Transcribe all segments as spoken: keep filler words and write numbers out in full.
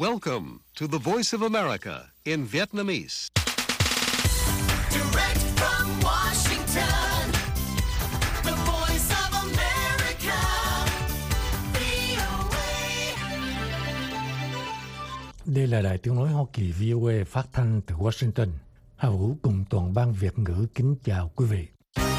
Welcome to the Voice of America in Vietnamese. Direct from Washington, the Voice of America, vê o a. Đây là Đài Tiếng nói Hoa Kỳ vê o a phát thanh từ Washington. Hà Vũ cùng toàn ban Việt ngữ kính chào quý vị.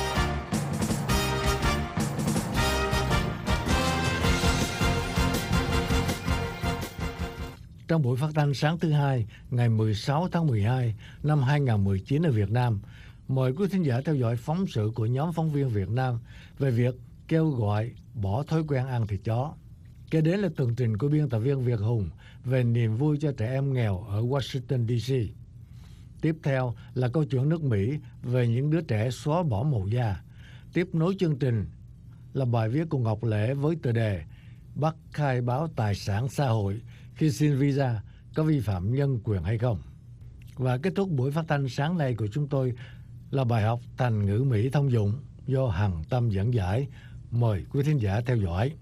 Trong buổi phát thanh sáng thứ hai, ngày mười sáu tháng mười hai năm hai nghìn không trăm mười chín ở Việt Nam, mời quý thính giả theo dõi phóng sự của nhóm phóng viên Việt Nam về việc kêu gọi bỏ thói quen ăn thịt chó. Kế đến là tường trình của biên tập viên Việt Hùng về niềm vui cho trẻ em nghèo ở Washington đê xê. Tiếp theo là câu chuyện nước Mỹ về những đứa trẻ xóa bỏ màu da. Tiếp nối chương trình là bài viết của Ngọc Lễ với tựa đề Bắt khai báo tài sản xã hội khi xin visa có vi phạm nhân quyền hay không. Và kết thúc buổi phát thanh sáng nay của chúng tôi là bài học thành ngữ Mỹ thông dụng do Hằng Tâm dẫn giải. Mời quý thính giả theo dõi.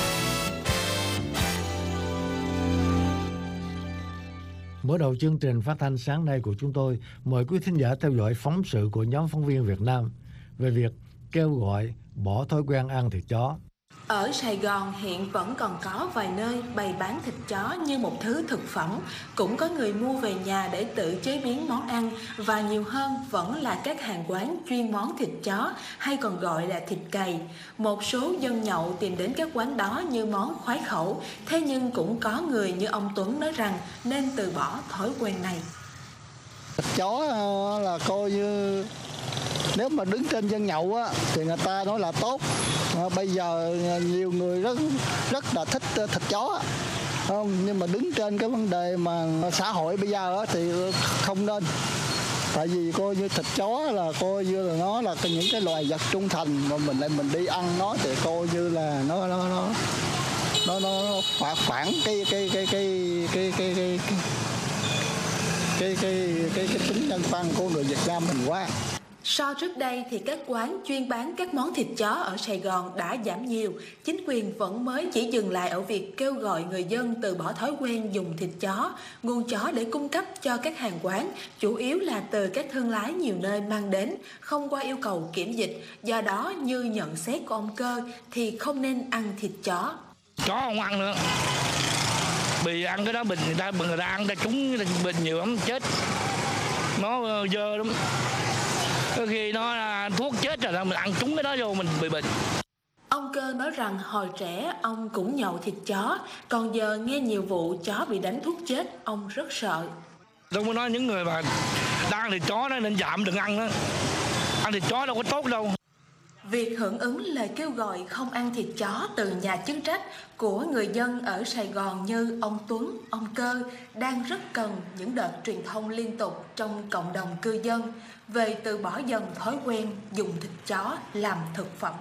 Mở đầu chương trình phát thanh sáng nay của chúng tôi, mời quý thính giả theo dõi phóng sự của nhóm phóng viên Việt Nam về việc kêu gọi bỏ thói quen ăn thịt chó. Ở Sài Gòn hiện vẫn còn có vài nơi bày bán thịt chó như một thứ thực phẩm, cũng có người mua về nhà để tự chế biến món ăn, và nhiều hơn vẫn là các hàng quán chuyên món thịt chó hay còn gọi là thịt cầy. Một số dân nhậu tìm đến các quán đó như món khoái khẩu, thế nhưng cũng có người như ông Tuấn nói rằng nên từ bỏ thói quen này. Thịt chó là coi như nếu mà đứng trên dân nhậu á thì người ta nói là tốt. À, bây giờ nhiều người rất rất là thích thịt chó không, nhưng mà đứng trên cái vấn đề mà xã hội bây giờ á thì không nên, tại vì coi như thịt chó là coi như là nó là những cái loài vật trung thành, mà mình lại mình đi ăn nó thì coi như là nó nó nó nó nó phản phản cái cái cái cái cái cái cái cái cái cái cái cái tính nhân văn của người Việt Nam mình quá. So trước đây thì các quán chuyên bán các món thịt chó ở Sài Gòn đã giảm nhiều. Chính quyền vẫn mới chỉ dừng lại ở việc kêu gọi người dân từ bỏ thói quen dùng thịt chó. Nguồn chó để cung cấp cho các hàng quán chủ yếu là từ các thương lái nhiều nơi mang đến, không qua yêu cầu kiểm dịch. Do đó, như nhận xét của ông Cơ thì không nên ăn thịt chó. Chó không ăn nữa. Vì ăn cái đó bình người ta người ta ăn ta trúng bình nhiều lắm chết. Nó dơ lắm. Khi nó là thuốc chết rồi mình ăn trúng cái đó vô mình bị bệnh. Ông Cơ nói rằng hồi trẻ ông cũng nhậu thịt chó, còn giờ nghe nhiều vụ chó bị đánh thuốc chết, ông rất sợ. Tôi muốn nói những người mà đang ăn thịt chó đó nên giảm đừng ăn đó. Ăn thịt chó đâu có tốt đâu. Việc hưởng ứng lời kêu gọi không ăn thịt chó từ nhà chức trách của người dân ở Sài Gòn như ông Tuấn, ông Cơ đang rất cần những đợt truyền thông liên tục trong cộng đồng cư dân về từ bỏ dần thói quen dùng thịt chó làm thực phẩm.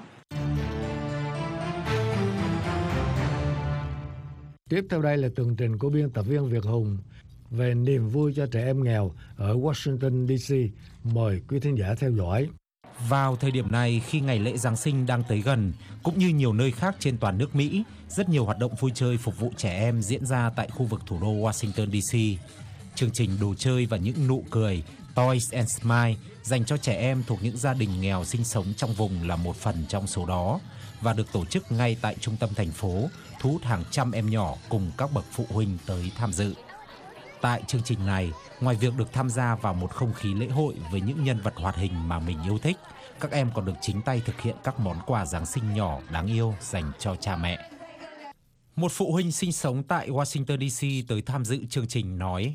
Tiếp theo đây là tường trình của biên tập viên Việt Hùng về niềm vui cho trẻ em nghèo ở Washington đê xê. Mời quý thính giả theo dõi. Vào thời điểm này, khi ngày lễ Giáng sinh đang tới gần, cũng như nhiều nơi khác trên toàn nước Mỹ, rất nhiều hoạt động vui chơi phục vụ trẻ em diễn ra tại khu vực thủ đô Washington đê xê. Chương trình đồ chơi và những nụ cười Toys and Smile dành cho trẻ em thuộc những gia đình nghèo sinh sống trong vùng là một phần trong số đó, và được tổ chức ngay tại trung tâm thành phố, thu hút hàng trăm em nhỏ cùng các bậc phụ huynh tới tham dự. Tại chương trình này, ngoài việc được tham gia vào một không khí lễ hội với những nhân vật hoạt hình mà mình yêu thích, các em còn được chính tay thực hiện các món quà Giáng sinh nhỏ đáng yêu dành cho cha mẹ. Một phụ huynh sinh sống tại Washington đê xê tới tham dự chương trình nói: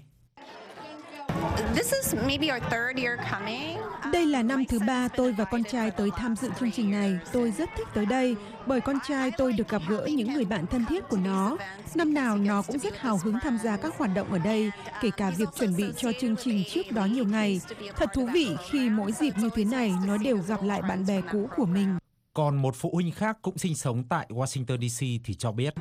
Đây là năm thứ ba tôi và con trai tới tham dự chương trình này. Tôi rất thích tới đây bởi con trai tôi được gặp gỡ những người bạn thân thiết của nó. Năm nào nó cũng rất hào hứng tham gia các hoạt động ở đây, kể cả việc chuẩn bị cho chương trình trước đó nhiều ngày. Thật thú vị khi mỗi dịp như thế này nó đều gặp lại bạn bè cũ của mình. Còn một phụ huynh khác cũng sinh sống tại Washington đê xê thì cho biết: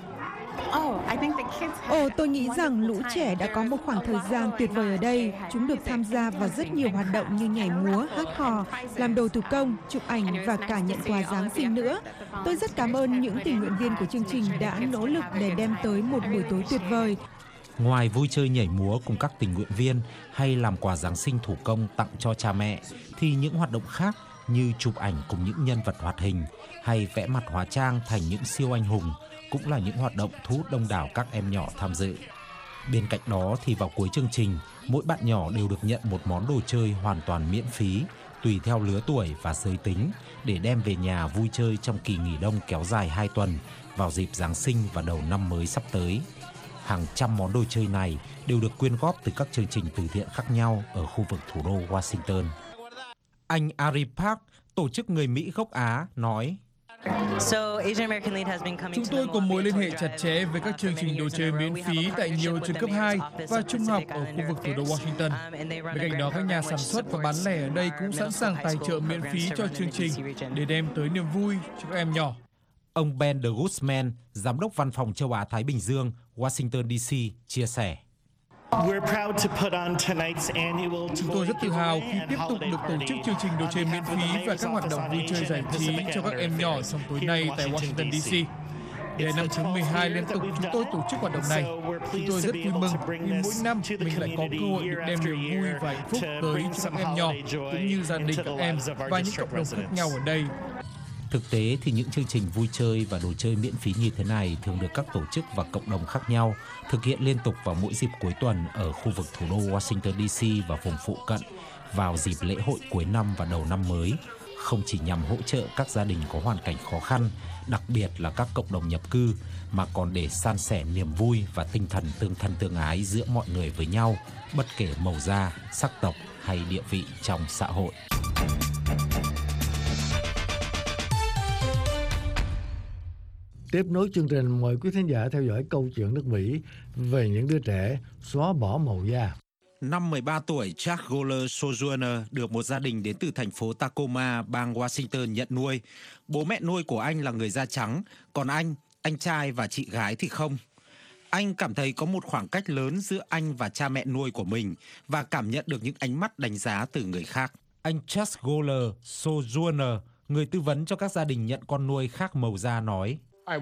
Ồ, tôi nghĩ rằng lũ trẻ đã có một khoảng thời gian tuyệt vời ở đây. Chúng được tham gia vào rất nhiều hoạt động như nhảy múa, hát hò, làm đồ thủ công, chụp ảnh và cả nhận quà Giáng sinh nữa. Tôi rất cảm ơn những tình nguyện viên của chương trình đã nỗ lực để đem tới một buổi tối tuyệt vời. Ngoài vui chơi nhảy múa cùng các tình nguyện viên hay làm quà Giáng sinh thủ công tặng cho cha mẹ, thì những hoạt động khác như chụp ảnh cùng những nhân vật hoạt hình hay vẽ mặt hóa trang thành những siêu anh hùng cũng là những hoạt động thu hút đông đảo các em nhỏ tham dự. Bên cạnh đó thì vào cuối chương trình, mỗi bạn nhỏ đều được nhận một món đồ chơi hoàn toàn miễn phí, tùy theo lứa tuổi và giới tính, để đem về nhà vui chơi trong kỳ nghỉ đông kéo dài hai tuần vào dịp Giáng sinh và đầu năm mới sắp tới. Hàng trăm món đồ chơi này đều được quyên góp từ các chương trình từ thiện khác nhau ở khu vực thủ đô Washington. Anh Ari Park, tổ chức người Mỹ gốc Á, nói: Chúng tôi có mối liên hệ chặt chẽ với các chương trình đồ chơi miễn phí tại nhiều trường cấp hai và trung học ở khu vực thủ đô Washington. Bên cạnh đó, các nhà sản xuất và bán lẻ ở đây cũng sẵn sàng tài trợ miễn phí cho chương trình để đem tới niềm vui cho các em nhỏ. Ông Ben de Guzman, Giám đốc Văn phòng Châu Á-Thái Bình Dương, Washington đê xê, chia sẻ: Chúng tôi rất tự hào khi tiếp tục được tổ chức chương trình đồ chơi miễn phí và các hoạt động vui chơi giải trí cho các em nhỏ trong tối nay tại Washington đê xê. Để năm thứ mười hai liên tục chúng tôi tổ chức hoạt động này. Chúng tôi rất vui mừng vì mỗi năm mình lại có cơ hội được đem niềm vui và hạnh phúc tới cho các em nhỏ, cũng như gia đình các em và những cộng đồng khác nhau ở đây. Thực tế thì những chương trình vui chơi và đồ chơi miễn phí như thế này thường được các tổ chức và cộng đồng khác nhau thực hiện liên tục vào mỗi dịp cuối tuần ở khu vực thủ đô Washington đê xê và vùng phụ cận vào dịp lễ hội cuối năm và đầu năm mới, không chỉ nhằm hỗ trợ các gia đình có hoàn cảnh khó khăn, đặc biệt là các cộng đồng nhập cư, mà còn để san sẻ niềm vui và tinh thần tương thân tương ái giữa mọi người với nhau, bất kể màu da, sắc tộc hay địa vị trong xã hội. Tiếp nối chương trình, mời quý thính giả theo dõi câu chuyện nước Mỹ về những đứa trẻ xóa bỏ màu da. Năm mười ba tuổi, Chuck Goller Sojourner được một gia đình đến từ thành phố Tacoma, bang Washington nhận nuôi. Bố mẹ nuôi của anh là người da trắng, còn anh, anh trai và chị gái thì không. Anh cảm thấy có một khoảng cách lớn giữa anh và cha mẹ nuôi của mình và cảm nhận được những ánh mắt đánh giá từ người khác. Anh Chuck Goller Sojourner, người tư vấn cho các gia đình nhận con nuôi khác màu da, nói: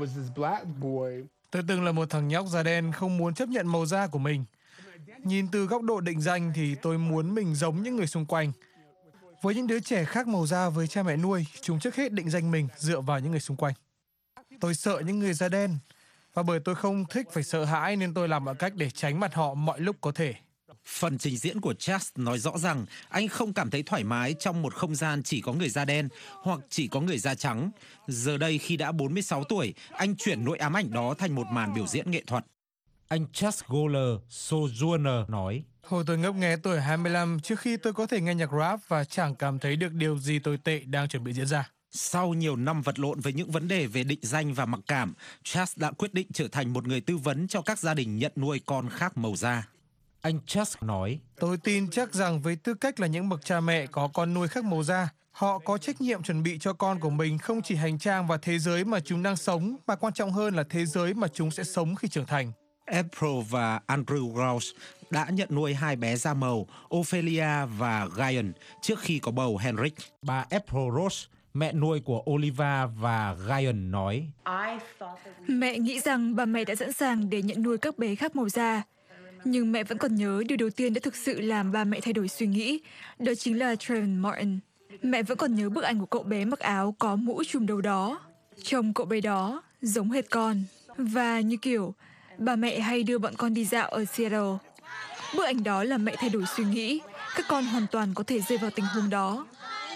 Tôi từng là một thằng nhóc da đen không muốn chấp nhận màu da của mình. Nhìn từ góc độ định danh thì tôi muốn mình giống những người xung quanh. Với những đứa trẻ khác màu da với cha mẹ nuôi, chúng trước hết định danh mình dựa vào những người xung quanh. Tôi sợ những người da đen, và bởi tôi không thích phải sợ hãi nên tôi làm mọi cách để tránh mặt họ mọi lúc có thể. Phần trình diễn của Charles nói rõ rằng anh không cảm thấy thoải mái trong một không gian chỉ có người da đen hoặc chỉ có người da trắng. Giờ đây khi đã bốn mươi sáu tuổi, anh chuyển nỗi ám ảnh đó thành một màn biểu diễn nghệ thuật. Anh Chuck Goller Sojourner nói: Hồi tôi ngấp nghé tuổi hai mươi lăm trước khi tôi có thể nghe nhạc rap và chẳng cảm thấy được điều gì tồi tệ đang chuẩn bị diễn ra. Sau nhiều năm vật lộn với những vấn đề về định danh và mặc cảm, Charles đã quyết định trở thành một người tư vấn cho các gia đình nhận nuôi con khác màu da. Anh Chuck nói: Tôi tin chắc rằng với tư cách là những bậc cha mẹ có con nuôi khác màu da, họ có trách nhiệm chuẩn bị cho con của mình không chỉ hành trang và thế giới mà chúng đang sống, mà quan trọng hơn là thế giới mà chúng sẽ sống khi trưởng thành. April và Andrew Rouse đã nhận nuôi hai bé da màu Ophelia và Ryan trước khi có bầu Henrik. Bà April Rose, mẹ nuôi của Oliva và Ryan, nói: Mẹ nghĩ rằng bà mẹ đã sẵn sàng để nhận nuôi các bé khác màu da. Nhưng mẹ vẫn còn nhớ điều đầu tiên đã thực sự làm ba mẹ thay đổi suy nghĩ, đó chính là Trayvon Martin. Mẹ vẫn còn nhớ bức ảnh của cậu bé mặc áo có mũ trùm đầu đó. Trông cậu bé đó giống hệt con. Và như kiểu, bà mẹ hay đưa bọn con đi dạo ở Seattle. Bức ảnh đó làm mẹ thay đổi suy nghĩ. Các con hoàn toàn có thể rơi vào tình huống đó.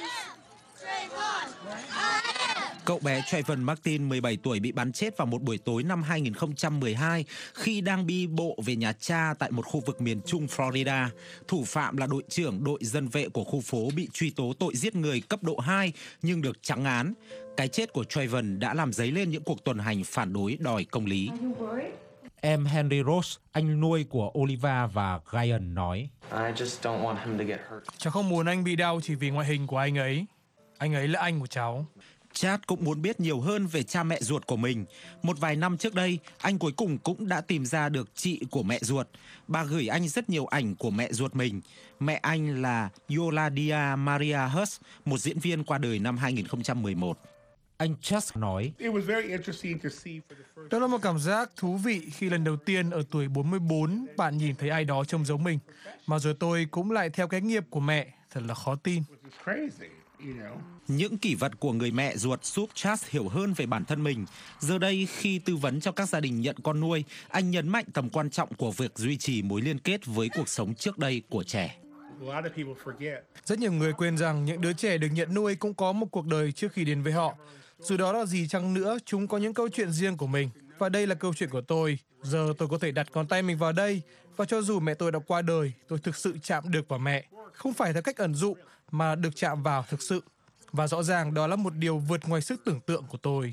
Cậu bé Trayvon Martin, mười bảy tuổi, bị bắn chết vào một buổi tối năm hai nghìn không trăm mười hai khi đang đi bộ về nhà cha tại một khu vực miền trung Florida. Thủ phạm là đội trưởng đội dân vệ của khu phố bị truy tố tội giết người cấp độ hai nhưng được trắng án. Cái chết của Trayvon đã làm dấy lên những cuộc tuần hành phản đối đòi công lý. Em Henry Rose, anh nuôi của Oliva và Ryan, nói: Cháu không muốn anh bị đau chỉ vì ngoại hình của anh ấy. Anh ấy là anh của cháu. Chad cũng muốn biết nhiều hơn về cha mẹ ruột của mình. Một vài năm trước đây, anh cuối cùng cũng đã tìm ra được chị của mẹ ruột. Bà gửi anh rất nhiều ảnh của mẹ ruột mình. Mẹ anh là Yoladia Maria Hurst, một diễn viên qua đời năm hai nghìn không trăm mười một. Anh Just nói, Đó là một cảm giác thú vị khi lần đầu tiên ở tuổi bốn mươi bốn bạn nhìn thấy ai đó trông giống mình. Mà rồi tôi cũng lại theo cái nghiệp của mẹ, thật là khó tin. những kỷ vật của người mẹ ruột giúp Chas hiểu hơn về bản thân mình. Giờ đây, khi tư vấn cho các gia đình nhận con nuôi, anh nhấn mạnh tầm quan trọng của việc duy trì mối liên kết với cuộc sống trước đây của trẻ. Rất nhiều người quên rằng những đứa trẻ được nhận nuôi cũng có một cuộc đời trước khi đến với họ. Dù đó là gì chăng nữa, chúng có những câu chuyện riêng của mình. Và đây là câu chuyện của tôi. Giờ tôi có thể đặt ngón tay mình vào đây. Và cho dù mẹ tôi đã qua đời, tôi thực sự chạm được vào mẹ. Không phải theo cách ẩn dụ, mà được chạm vào thực sự. Và rõ ràng đó là một điều vượt ngoài sức tưởng tượng của tôi.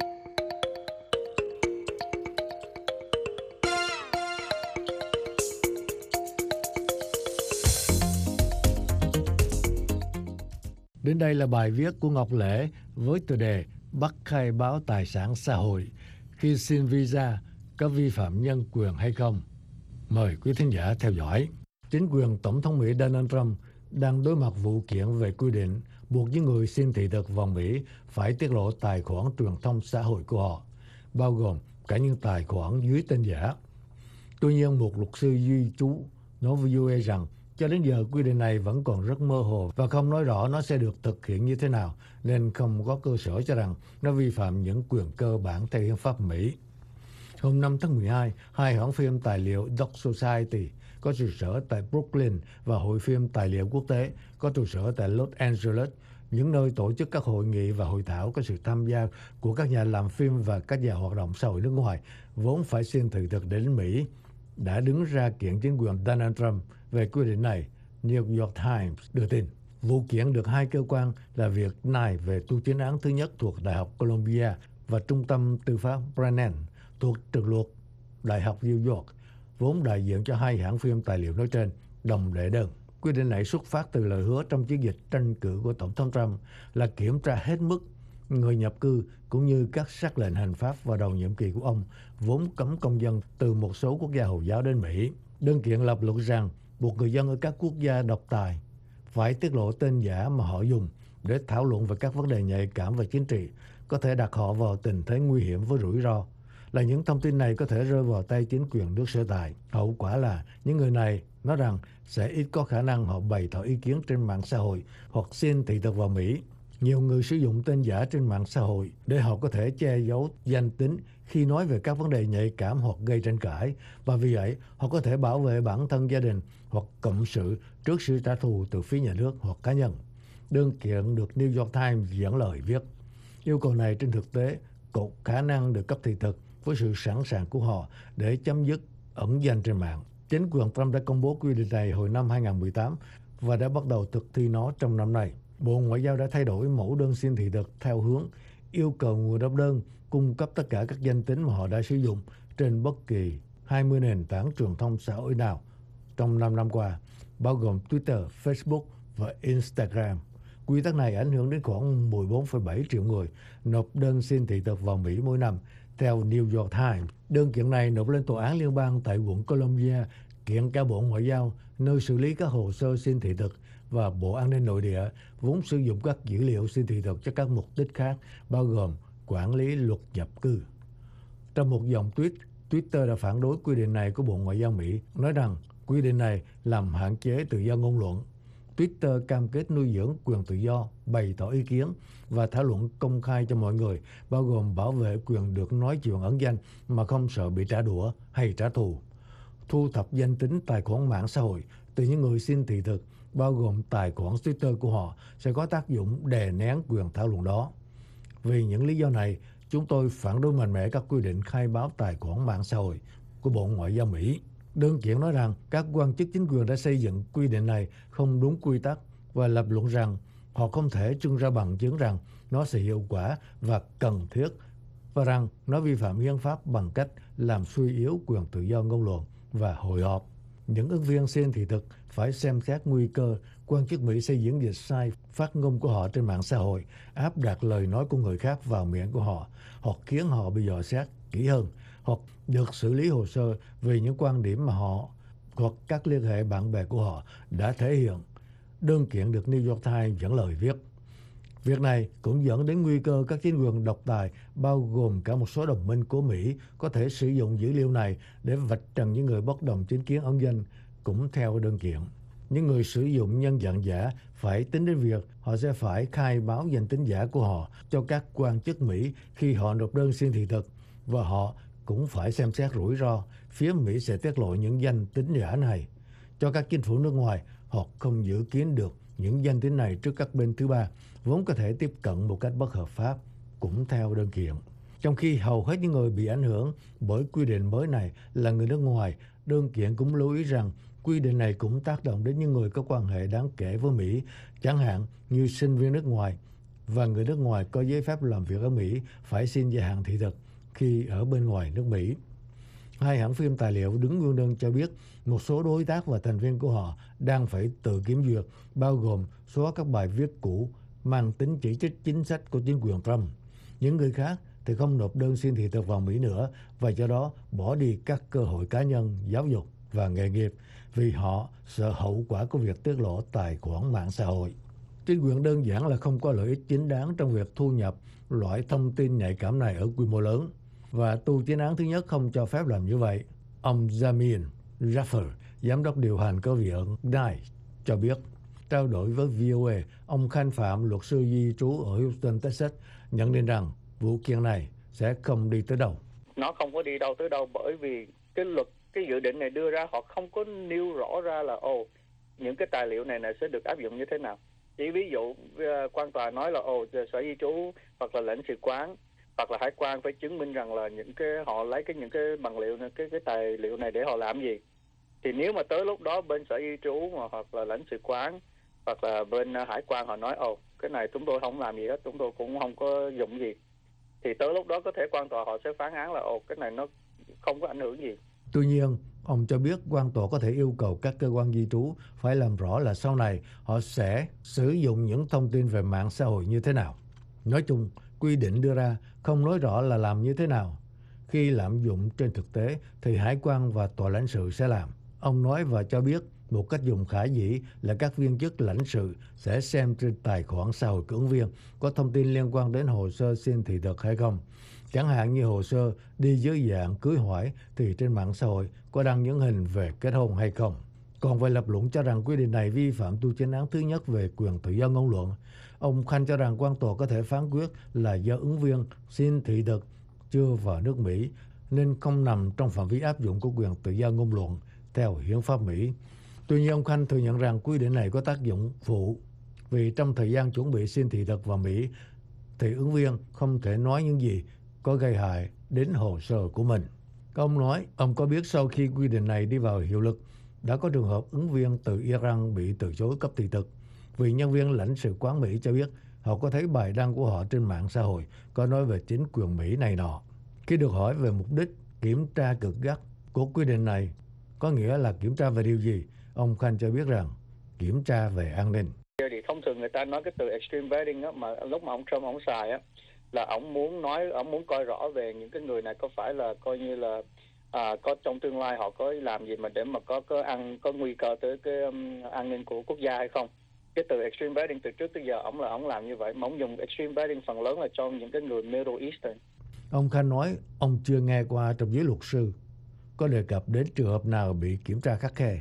Đến đây là bài viết của Ngọc Lễ với tựa đề Bắt khai báo tài sản xã hội khi xin visa có vi phạm nhân quyền hay không. Mời quý thính giả theo dõi. Chính quyền Tổng thống Mỹ Donald Trump đang đối mặt vụ kiện về quy định buộc những người xin thị thực vào Mỹ phải tiết lộ tài khoản truyền thông xã hội của họ, bao gồm cả những tài khoản dưới tên giả. Tuy nhiên, một luật sư Duy Trú nói với vê o a rằng cho đến giờ quy định này vẫn còn rất mơ hồ và không nói rõ nó sẽ được thực hiện như thế nào, nên không có cơ sở cho rằng nó vi phạm những quyền cơ bản theo hiến pháp Mỹ. Hôm năm tháng mười hai, hai hãng phim tài liệu Doc Society có trụ sở tại Brooklyn và Hội phim Tài liệu Quốc tế có trụ sở tại Los Angeles, những nơi tổ chức các hội nghị và hội thảo có sự tham gia của các nhà làm phim và các nhà hoạt động xã hội nước ngoài vốn phải xin thị thực đến Mỹ, đã đứng ra kiện chính quyền Donald Trump về quy định này, New York Times đưa tin. Vụ kiện được hai cơ quan là Việt Nai về tu chính án thứ nhất thuộc Đại học Columbia và Trung tâm Tư pháp Brennan thuộc trường luật Đại học New York, vốn đại diện cho hai hãng phim tài liệu nói trên, đồng đệ đơn. Quy định này xuất phát từ lời hứa trong chiến dịch tranh cử của Tổng thống Trump là kiểm tra hết mức người nhập cư cũng như các sắc lệnh hành pháp vào đầu nhiệm kỳ của ông, vốn cấm công dân từ một số quốc gia Hồi giáo đến Mỹ. Đơn kiện lập luận rằng buộc người dân ở các quốc gia độc tài phải tiết lộ tên giả mà họ dùng để thảo luận về các vấn đề nhạy cảm và chính trị, có thể đặt họ vào tình thế nguy hiểm với rủi ro. Là những thông tin này có thể rơi vào tay chính quyền nước sở tại. Hậu quả là những người này nói rằng sẽ ít có khả năng họ bày tỏ ý kiến trên mạng xã hội hoặc xin thị thực vào Mỹ. Nhiều người sử dụng tên giả trên mạng xã hội để họ có thể che giấu danh tính khi nói về các vấn đề nhạy cảm hoặc gây tranh cãi, và vì vậy họ có thể bảo vệ bản thân, gia đình hoặc cộng sự trước sự trả thù từ phía nhà nước hoặc cá nhân. Đơn kiện được New York Times dẫn lời viết, yêu cầu này trên thực tế cột khả năng được cấp thị thực với sự sẵn sàng của họ để chấm dứt ẩn danh trên mạng. Chính quyền Trump đã công bố quy định này hồi năm hai không một tám và đã bắt đầu thực thi nó trong năm nay. Bộ Ngoại giao đã thay đổi mẫu đơn xin thị thực theo hướng yêu cầu người nộp đơn cung cấp tất cả các danh tính mà họ đã sử dụng trên bất kỳ hai mươi nền tảng truyền thông xã hội nào trong năm năm qua, bao gồm Twitter, Facebook và Instagram. Quy tắc này ảnh hưởng đến khoảng mười bốn phẩy bảy triệu người nộp đơn xin thị thực vào Mỹ mỗi năm, theo New York Times. Đơn kiện này nộp lên tòa án liên bang tại quận Columbia, kiện cả Bộ Ngoại giao, nơi xử lý các hồ sơ xin thị thực, và Bộ An ninh Nội địa, vốn sử dụng các dữ liệu xin thị thực cho các mục đích khác, bao gồm quản lý luật nhập cư. Trong một dòng tweet, Twitter đã phản đối quy định này của Bộ Ngoại giao Mỹ, nói rằng quy định này làm hạn chế tự do ngôn luận. Twitter cam kết nuôi dưỡng quyền tự do, bày tỏ ý kiến và thảo luận công khai cho mọi người, bao gồm bảo vệ quyền được nói chuyện ẩn danh mà không sợ bị trả đũa hay trả thù. Thu thập danh tính tài khoản mạng xã hội từ những người xin thị thực, bao gồm tài khoản Twitter của họ, sẽ có tác dụng đè nén quyền thảo luận đó. Vì những lý do này, chúng tôi phản đối mạnh mẽ các quy định khai báo tài khoản mạng xã hội của Bộ Ngoại giao Mỹ. Đơn kiện nói rằng các quan chức chính quyền đã xây dựng quy định này không đúng quy tắc và lập luận rằng họ không thể trưng ra bằng chứng rằng nó sẽ hiệu quả và cần thiết, và rằng nó vi phạm hiến pháp bằng cách làm suy yếu quyền tự do ngôn luận và hội họp. Những ứng viên xin thị thực phải xem xét nguy cơ quan chức Mỹ sẽ diễn dịch sai phát ngôn của họ trên mạng xã hội, áp đặt lời nói của người khác vào miệng của họ, hoặc khiến họ bị dò xét kỹ hơn, hoặc được xử lý hồ sơ vì những quan điểm mà họ hoặc các liên hệ bạn bè của họ đã thể hiện. Đơn kiện được New York Times dẫn lời viết. Việc này cũng dẫn đến nguy cơ các chính quyền độc tài, bao gồm cả một số đồng minh của Mỹ, có thể sử dụng dữ liệu này để vạch trần những người bất đồng chính kiến ẩn danh, cũng theo đơn kiện. Những người sử dụng nhân dạng giả phải tính đến việc họ sẽ phải khai báo danh tính giả của họ cho các quan chức Mỹ khi họ nộp đơn xin thị thực, và họ cũng phải xem xét rủi ro phía Mỹ sẽ tiết lộ những danh tính giả này. Cho các chính phủ nước ngoài, họ không dự kiến được những danh tính này trước các bên thứ ba, vốn có thể tiếp cận một cách bất hợp pháp, cũng theo đơn kiện. Trong khi hầu hết những người bị ảnh hưởng bởi quy định mới này là người nước ngoài, đơn kiện cũng lưu ý rằng quy định này cũng tác động đến những người có quan hệ đáng kể với Mỹ, chẳng hạn như sinh viên nước ngoài và người nước ngoài có giấy phép làm việc ở Mỹ phải xin gia hạn thị thực khi ở bên ngoài nước Mỹ. Hai hãng phim tài liệu đứng nguyên đơn cho biết một số đối tác và thành viên của họ đang phải tự kiểm duyệt, bao gồm xóa các bài viết cũ mang tính chỉ trích chính sách của chính quyền Trump. Những người khác thì không nộp đơn xin thị thực vào Mỹ nữa và do đó bỏ đi các cơ hội cá nhân, giáo dục và nghề nghiệp vì họ sợ hậu quả của việc tiết lộ tài khoản mạng xã hội. Chính quyền đơn giản là không có lợi ích chính đáng trong việc thu nhập loại thông tin nhạy cảm này ở quy mô lớn, và tù chính án thứ nhất không cho phép làm như vậy. Ông Jamin Jaffer, giám đốc điều hành của viện Knight, cho biết. Trao đổi với vê o a, ông Khanh Phạm, luật sư di trú ở Houston, Texas, nhận định rằng vụ kiện này sẽ không đi tới đâu. Nó không có đi đâu tới đâu bởi vì cái luật, cái dự định này đưa ra họ không có nêu rõ ra là ồ những cái tài liệu này này sẽ được áp dụng như thế nào. Chỉ ví dụ quan tòa nói là ồ sở di trú hoặc là lãnh sự quán hoặc là hải quan phải chứng minh rằng là những cái họ lấy cái những cái bằng liệu này, cái cái tài liệu này để họ làm gì. Thì nếu mà tới lúc đó bên sở di trú mà hoặc là lãnh sự quán hoặc là bên hải quan họ nói ồ cái này chúng tôi không làm gì hết, chúng tôi cũng không có dụng gì, thì tới lúc đó có thể quan tòa họ sẽ phán án là ồ cái này nó không có ảnh hưởng gì. Tuy nhiên, ông cho biết quan tòa có thể yêu cầu các cơ quan di trú phải làm rõ là sau này họ sẽ sử dụng những thông tin về mạng xã hội như thế nào. Nói chung, quy định đưa ra không nói rõ là làm như thế nào. Khi lạm dụng trên thực tế thì hải quan và tòa lãnh sự sẽ làm. Ông nói và cho biết một cách dùng khả dĩ là các viên chức lãnh sự sẽ xem trên tài khoản xã hội của ứng viên có thông tin liên quan đến hồ sơ xin thị thực hay không. Chẳng hạn như hồ sơ đi dưới dạng cưới hỏi thì trên mạng xã hội có đăng những hình về kết hôn hay không. Còn về lập luận cho rằng quy định này vi phạm tu chính án thứ nhất về quyền tự do ngôn luận, ông Khanh cho rằng quan tòa có thể phán quyết là do ứng viên xin thị thực chưa vào nước Mỹ nên không nằm trong phạm vi áp dụng của quyền tự do ngôn luận theo hiến pháp Mỹ. Tuy nhiên, ông Khanh thừa nhận rằng quy định này có tác dụng phụ vì trong thời gian chuẩn bị xin thị thực vào Mỹ thì ứng viên không thể nói những gì có gây hại đến hồ sơ của mình. Ông nói, ông có biết sau khi quy định này đi vào hiệu lực, đã có trường hợp ứng viên từ Iran bị từ chối cấp thị thực vì nhân viên lãnh sự quán Mỹ cho biết họ có thấy bài đăng của họ trên mạng xã hội có nói về chính quyền Mỹ này nọ. Khi được hỏi về mục đích kiểm tra cực gắt của quy định này có nghĩa là kiểm tra về điều gì, ông Khanh cho biết rằng kiểm tra về an ninh. Thì thông thường người ta nói cái từ extreme vetting á, mà lúc mà ông Trump ông xài á, là ông muốn nói, ông muốn coi rõ về những cái người này có phải là coi như là à, có trong tương lai họ có làm gì mà để mà có có ăn có nguy cơ tới cái um, an ninh của quốc gia hay không. Cái từ extreme vetting từ trước tới giờ ông là ông làm như vậy, mà ông dùng extreme vetting phần lớn là cho những cái người Middle Eastern. Ông Khanh nói ông chưa nghe qua trong giới luật sư có đề cập đến trường hợp nào bị kiểm tra khắt khe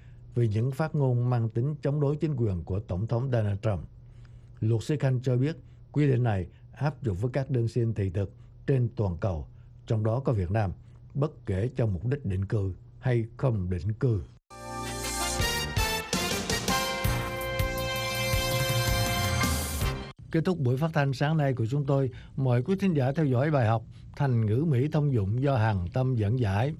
vì những phát ngôn mang tính chống đối chính quyền của Tổng thống Donald Trump. Luật sư Khanh cho biết quy định này áp dụng với các đơn xin thị thực trên toàn cầu, trong đó có Việt Nam, bất kể cho mục đích định cư hay không định cư. Kết thúc buổi phát thanh sáng nay của chúng tôi, mời quý thính giả theo dõi bài học Thành ngữ Mỹ thông dụng do Hằng Tâm dẫn giải.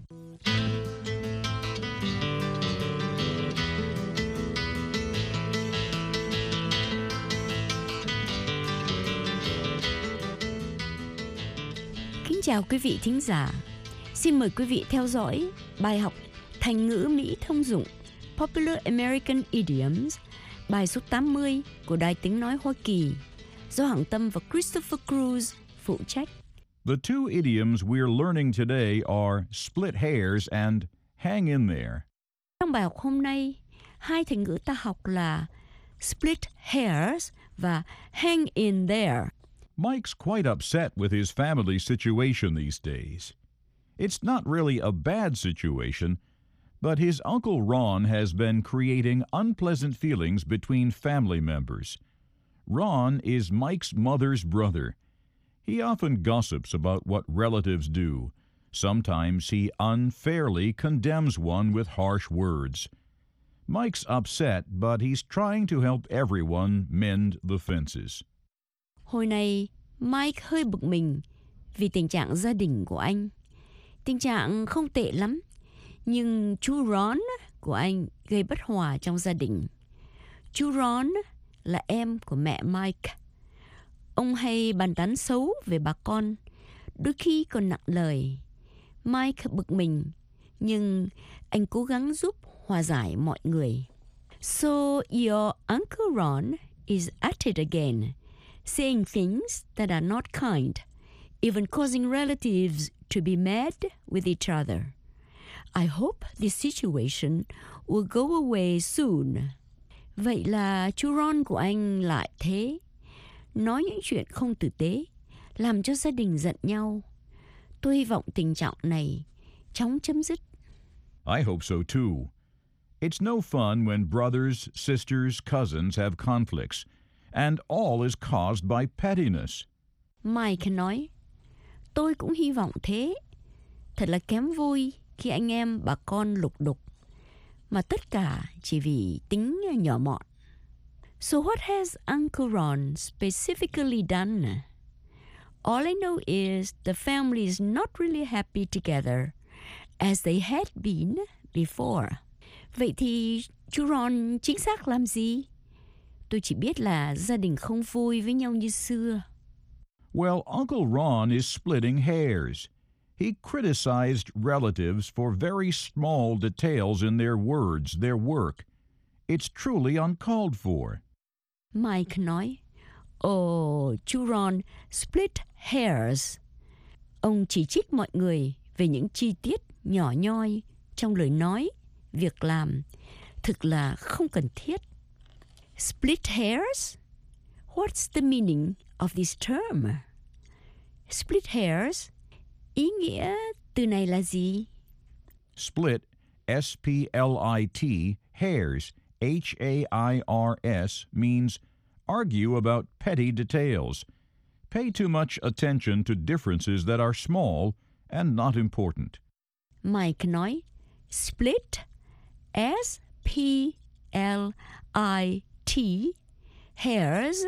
Kính chào quý vị thính giả. Xin mời quý vị theo dõi bài học Thành ngữ Mỹ thông dụng Popular American Idioms, bài số tám mươi của Đài Tiếng Nói Hoa Kỳ, do Hằng Tâm và Christopher Cruz phụ trách. The two idioms we're learning today are split hairs and hang in there. Trong bài học hôm nay, hai thành ngữ ta học là split hairs và hang in there. Mike's quite upset with his family situation these days. It's not really a bad situation, but his Uncle Ron has been creating unpleasant feelings between family members. Ron is Mike's mother's brother. He often gossips about what relatives do. Sometimes he unfairly condemns one with harsh words. Mike's upset, but he's trying to help everyone mend the fences. Hồi này, Mike hơi bực mình vì tình trạng gia đình của anh. Tình trạng không tệ lắm, nhưng chú Ron của anh gây bất hòa trong gia đình. Chú Ron là em của mẹ Mike. Ông hay bàn tán xấu về bà con, đôi khi còn nặng lời. Mike bực mình, nhưng anh cố gắng giúp hòa giải mọi người. So your Uncle Ron is at it again, saying things that are not kind, even causing relatives to be mad with each other. I hope this situation will go away soon. Vậy là chú Ron của anh lại thế, nói những chuyện không tử tế, làm cho gia đình giận nhau. Tôi hy vọng tình trạng này chóng chấm dứt. I hope so too. It's no fun when brothers, sisters, cousins have conflicts, and all is caused by pettiness. Mike nói, tôi cũng hy vọng thế. Thật là kém vui khi anh em bà con lục đục, mà tất cả chỉ vì tính nhỏ mọn. So what has Uncle Ron specifically done? All I know is the family is not really happy together as they had been before. Vậy thì chú Ron chính xác làm gì? Tôi chỉ biết là gia đình không vui với nhau như xưa. Well, Uncle Ron is splitting hairs. He criticized relatives for very small details in their words, their work. It's truly uncalled for. Mike nói, ồ, chú Ron split hairs. Ông chỉ trích mọi người về những chi tiết nhỏ nhoi trong lời nói, việc làm, thực là không cần thiết. Split hairs? What's the meaning of this term? Split hairs? Ý nghĩa từ này là gì? Split, S P L I T, hairs, H A I R S, means argue about petty details. Pay too much attention to differences that are small and not important. Mike nói, split, S P L I T, hairs,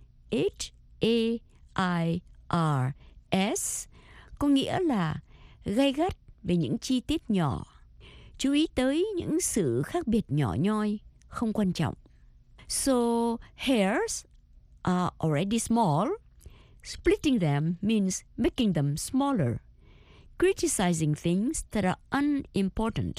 H A I R S, có nghĩa là gay gắt về những chi tiết nhỏ, chú ý tới những sự khác biệt nhỏ nhoi, không quan trọng. So, hairs are already small. Splitting them means making them smaller, criticizing things that are unimportant.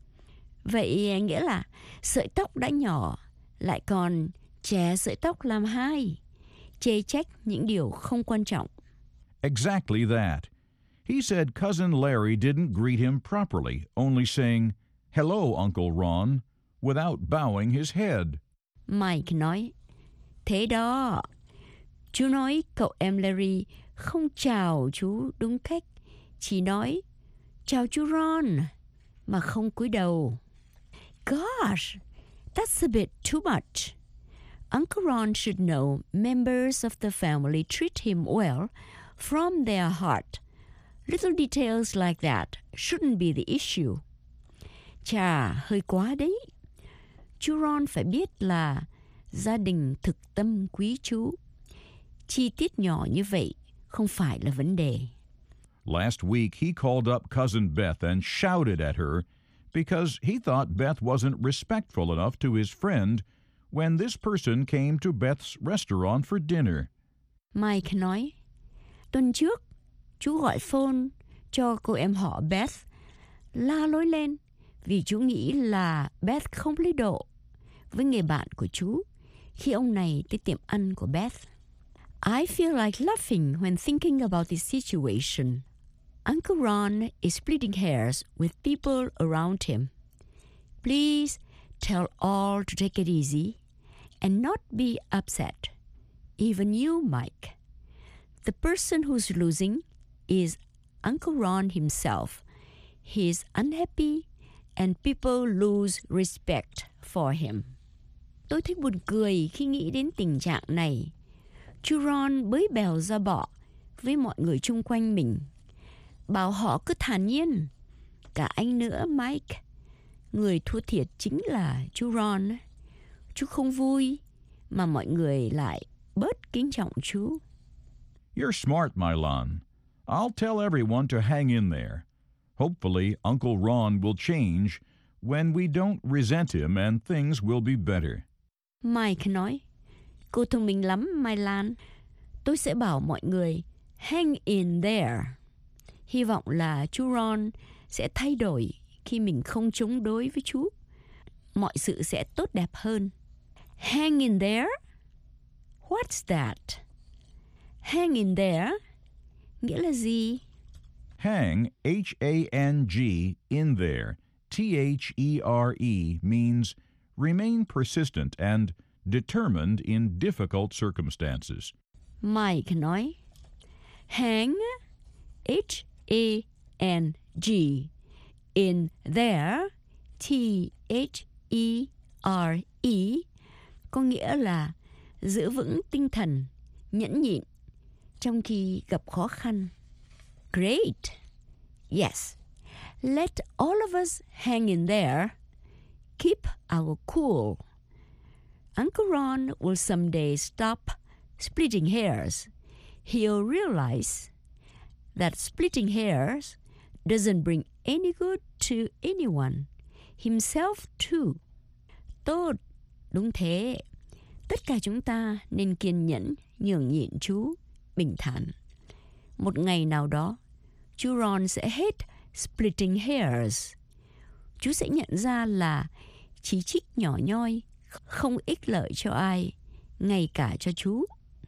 Vậy nghĩa là sợi tóc đã nhỏ, lại còn chẻ sợi tóc làm hai, chê trách những điều không quan trọng. Exactly that. He said Cousin Larry didn't greet him properly, only saying, "Hello, Uncle Ron," without bowing his head. Mike nói, thế đó. Chú nói cậu em Larry không chào chú đúng cách, chỉ nói chào chú Ron mà không cúi đầu. Gosh, that's a bit too much. Uncle Ron should know members of the family treat him well from their heart. Little details like that shouldn't be the issue. Chà, hơi quá đấy. Chú Ron phải biết là gia đình thực tâm quý chú. Chi tiết nhỏ như vậy không phải là vấn đề. Last week, he called up Cousin Beth and shouted at her because he thought Beth wasn't respectful enough to his friend when this person came to Beth's restaurant for dinner. Mike nói, tuần trước, chú gọi phone cho cô em họ Beth, la lối lên vì chú nghĩ là Beth không lấy độ với người bạn của chú khi ông này tới tiệm ăn của Beth. I feel like laughing when thinking about this situation. Uncle Ron is splitting hairs with people around him. Please tell all to take it easy and not be upset. Even you, Mike. The person who's losing is Uncle Ron himself. He's unhappy and people lose respect for him. Tôi thấy buồn cười khi nghĩ đến tình trạng này. Chú Ron bới bèo ra bọ với mọi người chung quanh mình. Bảo họ cứ thản nhiên. Cả anh nữa, Mike. Người thua thiệt chính là chú Ron. Chú không vui, mà mọi người lại bớt kính trọng chú. You're smart, Milan. I'll tell everyone to hang in there. Hopefully, Uncle Ron will change when we don't resent him and things will be better. Mike nói, cô thông minh lắm, Mai Lan. Tôi sẽ bảo mọi người hang in there. Hy vọng là chú Ron sẽ thay đổi khi mình không chống đối với chú. Mọi sự sẽ tốt đẹp hơn. Hang in there? What's that? Hang in there? Nghĩa là gì? Hang, H A N G, in there, T H E R E, means remain persistent and determined in difficult circumstances. Mike nói, hang, H A N G, in there, T H E R E, có nghĩa là giữ vững tinh thần, nhẫn nhịn trong khi gặp khó khăn. Great. Yes. Let all of us hang in there. Keep our cool. Uncle Ron will someday stop splitting hairs. He'll realize that splitting hairs doesn't bring any good to anyone, himself too. Tốt, đúng thế. Tất cả chúng ta nên kiên nhẫn, nhường nhịn chú, bình thản. Một ngày nào đó, chú Ron sẽ hết splitting hairs. Chú sẽ nhận ra là chỉ trích nhỏ nhoi không ích lợi cho ai, ngay cả cho chú.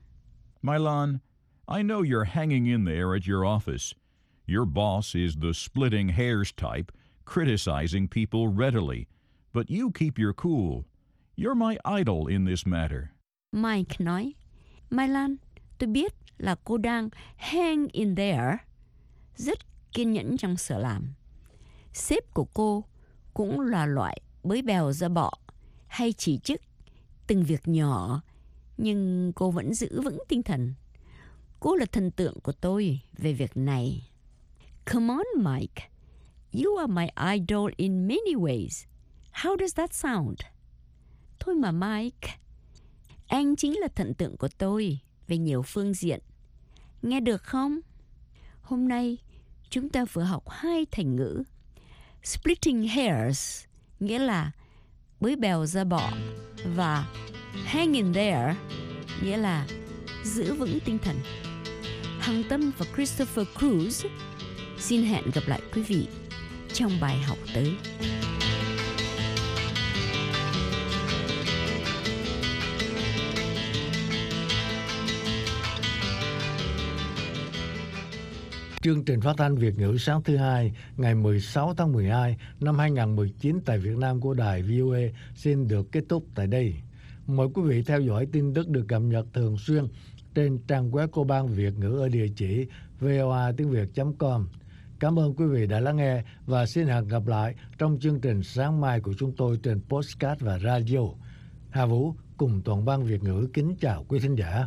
Milan, I know you're hanging in there at your office. Your boss is the splitting hairs type, criticizing people readily. But you keep your cool. You're my idol in this matter. Mike nói, Mai Lan, tôi biết là cô đang hang in there, rất kiên nhẫn trong sở làm. Sếp của cô cũng là loại bới bèo ra bọ hay chỉ trích từng việc nhỏ, nhưng cô vẫn giữ vững tinh thần. Cô là thần tượng của tôi về việc này. Come on, Mike. You are my idol in many ways. How does that sound? Thôi mà Mike, anh chính là thần tượng của tôi về nhiều phương diện. Nghe được không? Hôm nay chúng ta vừa học hai thành ngữ. Splitting hairs nghĩa là bới bèo ra bọ, và hang in there nghĩa là giữ vững tinh thần. Hằng Tâm và Christopher Cruz xin hẹn gặp lại quý vị trong bài học tới. Chương trình phát thanh Việt ngữ sáng thứ hai ngày mười sáu tháng mười hai năm hai nghìn không trăm mười chín tại Việt Nam của đài vê o a xin được kết thúc tại đây. Mời quý vị theo dõi tin tức được cập nhật thường xuyên trên trang web của Ban Việt ngữ ở địa chỉ vê o a tiếng việt chấm com. Cảm ơn quý vị đã lắng nghe và xin hẹn gặp lại trong chương trình sáng mai của chúng tôi trên podcast và radio. Hà Vũ cùng toàn ban Việt ngữ kính chào quý thính giả.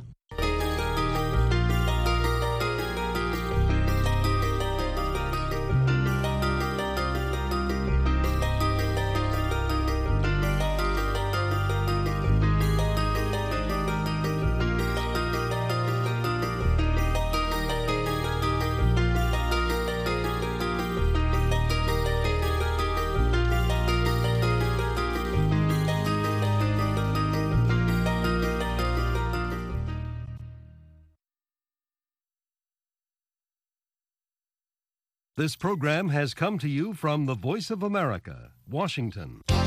This program has come to you from the Voice of America, Washington.